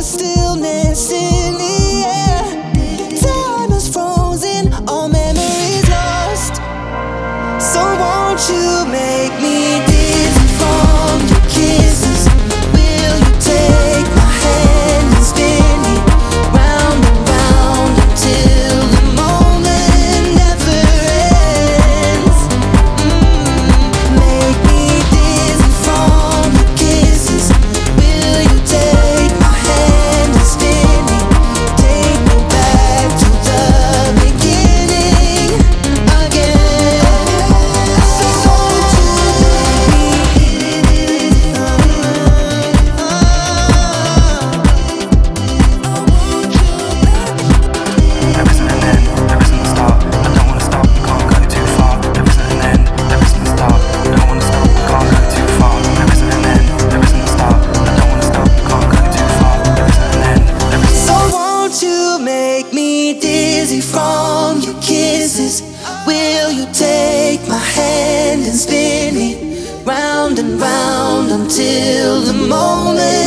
stillness in the air. Time is frozen, all memories lost. So won't you make me dizzy from your kisses? Will you take my hand and spin me round and round until the moment never ends? Make me dizzy from your kisses. Will you take my hand and spin me? Take me back to the beginning again. So won't you make me dizzy from There isn't an end, there isn't a start. I don't wanna stop, can't go too far. There isn't an end, there isn't a start. I don't wanna stop, can't go too far. There isn't an end, there isn't a start. I don't wanna stop, can't go too far. There isn't an end, there isn't. So won't you make me dizzy from your kisses? Will you take my hand and spin me round and round until the moment